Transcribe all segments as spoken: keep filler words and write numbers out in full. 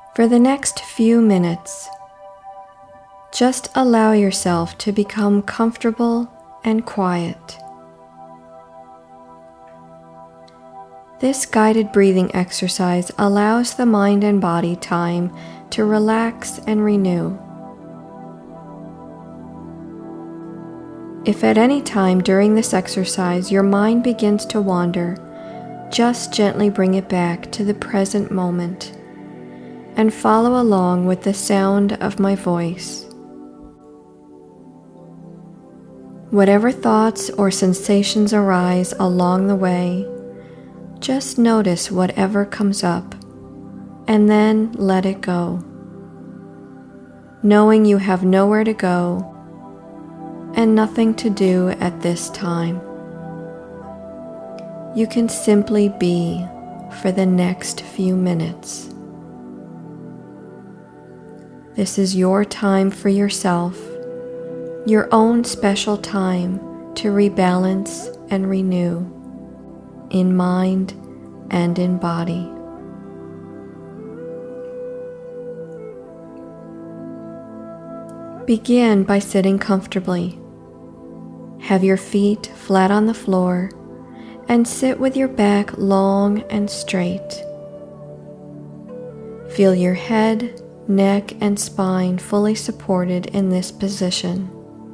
For the next few minutes, just allow yourself to become comfortable and quiet. This guided breathing exercise allows the mind and body time to relax and renew. If at any time during this exercise your mind begins to wander, just gently bring it back to the present moment and follow along with the sound of my voice. Whatever thoughts or sensations arise along the way, just notice whatever comes up and then let it go, knowing you have nowhere to go and nothing to do at this time. You can simply be for the next few minutes. This is your time for yourself, your own special time to rebalance and renew in mind and in body. Begin by sitting comfortably. Have your feet flat on the floor and sit with your back long and straight. Feel your head, neck, and spine fully supported in this position.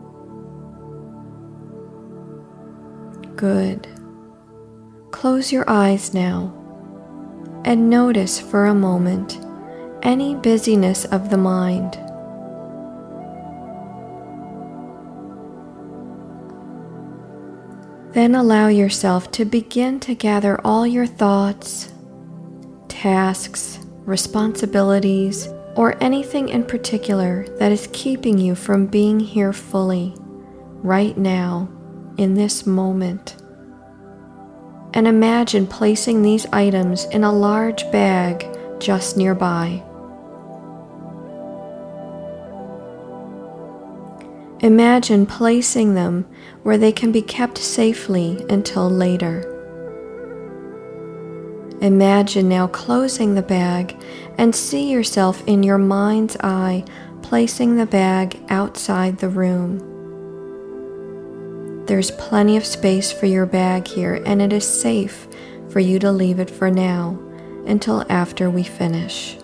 Good. Close your eyes now and notice for a moment any busyness of the mind. Then allow yourself to begin to gather all your thoughts, tasks, responsibilities, or anything in particular that is keeping you from being here fully, right now, in this moment. And imagine placing these items in a large bag just nearby. Imagine placing them where they can be kept safely until later. Imagine now closing the bag and see yourself in your mind's eye placing the bag outside the room. There's plenty of space for your bag here, and it is safe for you to leave it for now until after we finish.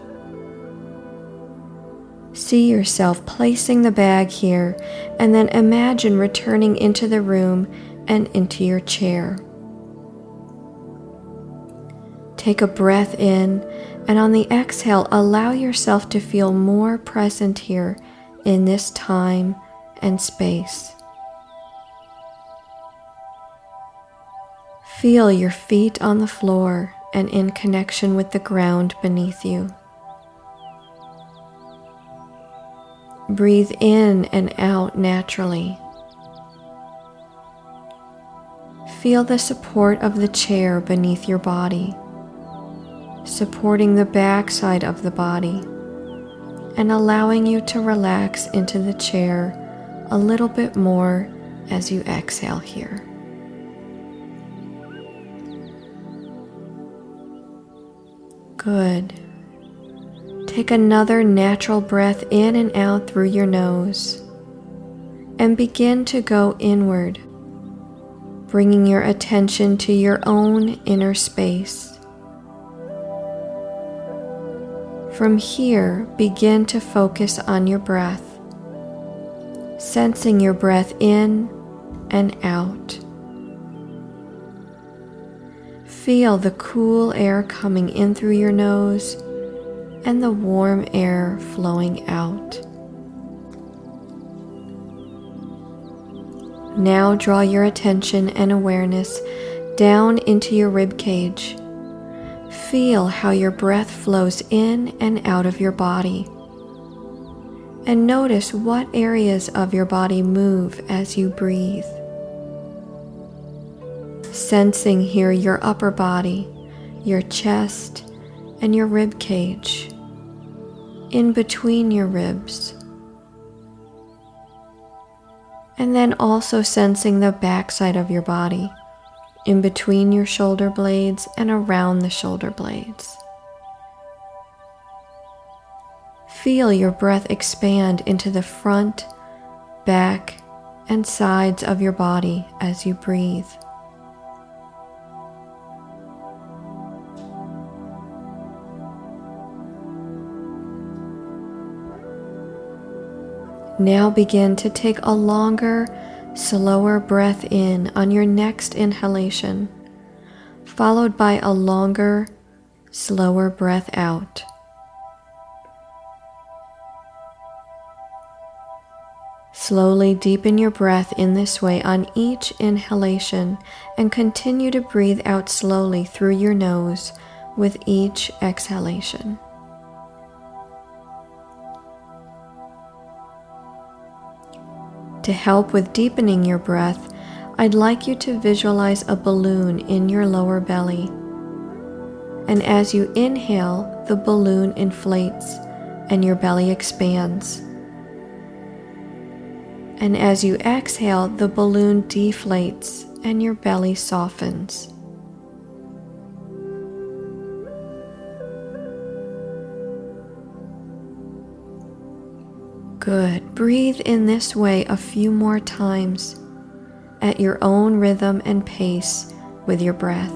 See yourself placing the bag here, and then imagine returning into the room and into your chair. Take a breath in, and on the exhale, allow yourself to feel more present here in this time and space. Feel your feet on the floor and in connection with the ground beneath you. Breathe in and out naturally. Feel the support of the chair beneath your body, supporting the back side of the body and allowing you to relax into the chair a little bit more as you exhale here. Good. Take another natural breath in and out through your nose and begin to go inward, bringing your attention to your own inner space. From here, begin to focus on your breath, sensing your breath in and out. Feel the cool air coming in through your nose and the warm air flowing out. Now draw your attention and awareness down into your rib cage. Feel how your breath flows in and out of your body. And notice what areas of your body move as you breathe. Sensing here your upper body, your chest, and your rib cage, in between your ribs. And then also sensing the backside of your body, in between your shoulder blades and around the shoulder blades. Feel your breath expand into the front, back, and sides of your body as you breathe. Now begin to take a longer, slower breath in on your next inhalation, followed by a longer, slower breath out. Slowly deepen your breath in this way on each inhalation and continue to breathe out slowly through your nose with each exhalation. To help with deepening your breath, I'd like you to visualize a balloon in your lower belly. And as you inhale, the balloon inflates and your belly expands. And as you exhale, the balloon deflates and your belly softens. Good. Breathe in this way a few more times at your own rhythm and pace with your breath.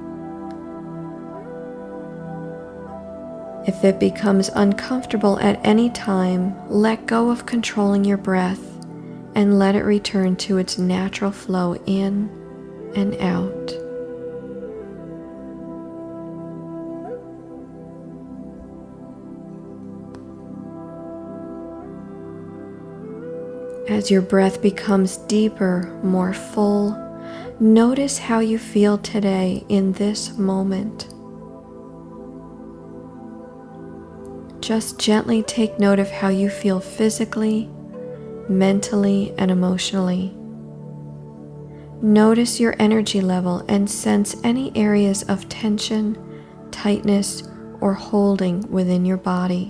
If it becomes uncomfortable at any time, let go of controlling your breath and let it return to its natural flow in and out. As your breath becomes deeper, more full, notice how you feel today in this moment. Just gently take note of how you feel physically, mentally, and emotionally. Notice your energy level and sense any areas of tension, tightness, or holding within your body.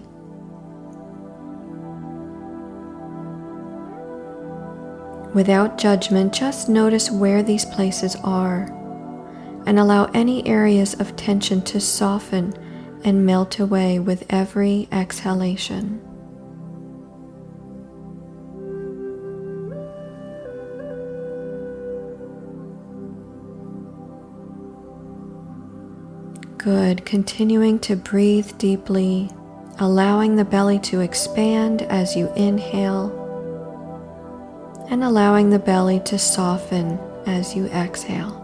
Without judgment, just notice where these places are and allow any areas of tension to soften and melt away with every exhalation. Good. Continuing to breathe deeply, allowing the belly to expand as you inhale, and allowing the belly to soften as you exhale.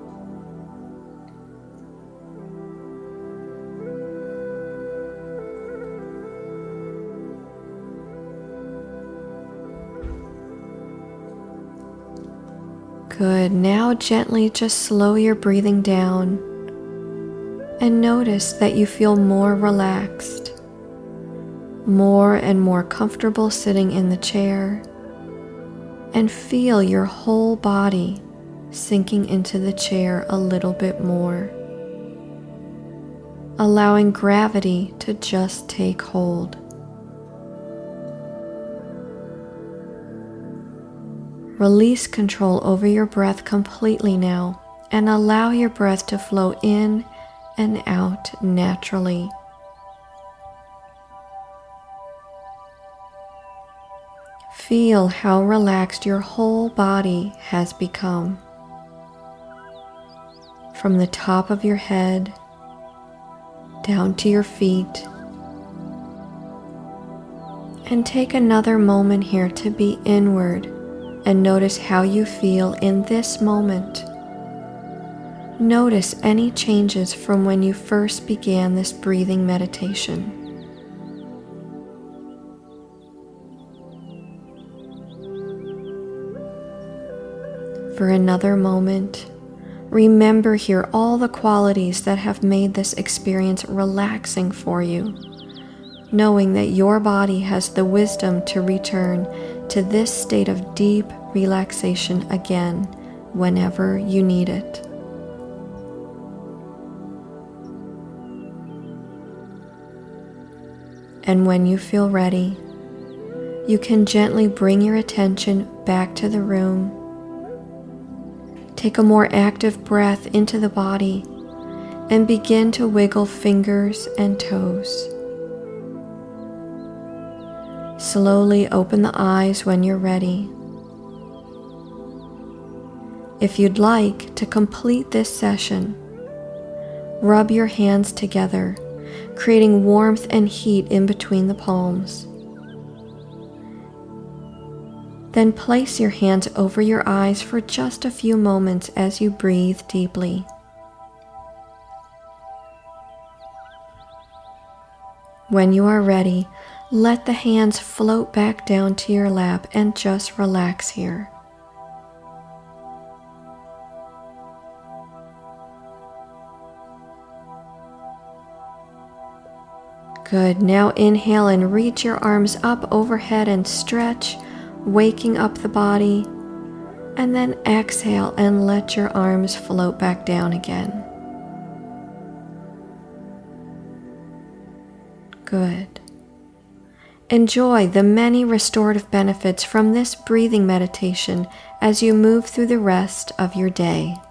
Good. Now gently just slow your breathing down and notice that you feel more relaxed, more and more comfortable sitting in the chair, and feel your whole body sinking into the chair a little bit more, allowing gravity to just take hold. Release control over your breath completely now and allow your breath to flow in and out naturally. Feel how relaxed your whole body has become. From the top of your head down to your feet. And take another moment here to be inward and notice how you feel in this moment. Notice any changes from when you first began this breathing meditation. For another moment, remember here all the qualities that have made this experience relaxing for you, knowing that your body has the wisdom to return to this state of deep relaxation again whenever you need it. And when you feel ready, you can gently bring your attention back to the room. Take a more active breath into the body and begin to wiggle fingers and toes. Slowly open the eyes when you're ready. If you'd like to complete this session, rub your hands together, creating warmth and heat in between the palms. Then place your hands over your eyes for just a few moments as you breathe deeply. When you are ready, let the hands float back down to your lap and just relax here. Good. Now inhale and reach your arms up overhead and stretch, waking up the body. And then exhale and let your arms float back down again. Good. Enjoy the many restorative benefits from this breathing meditation as you move through the rest of your day.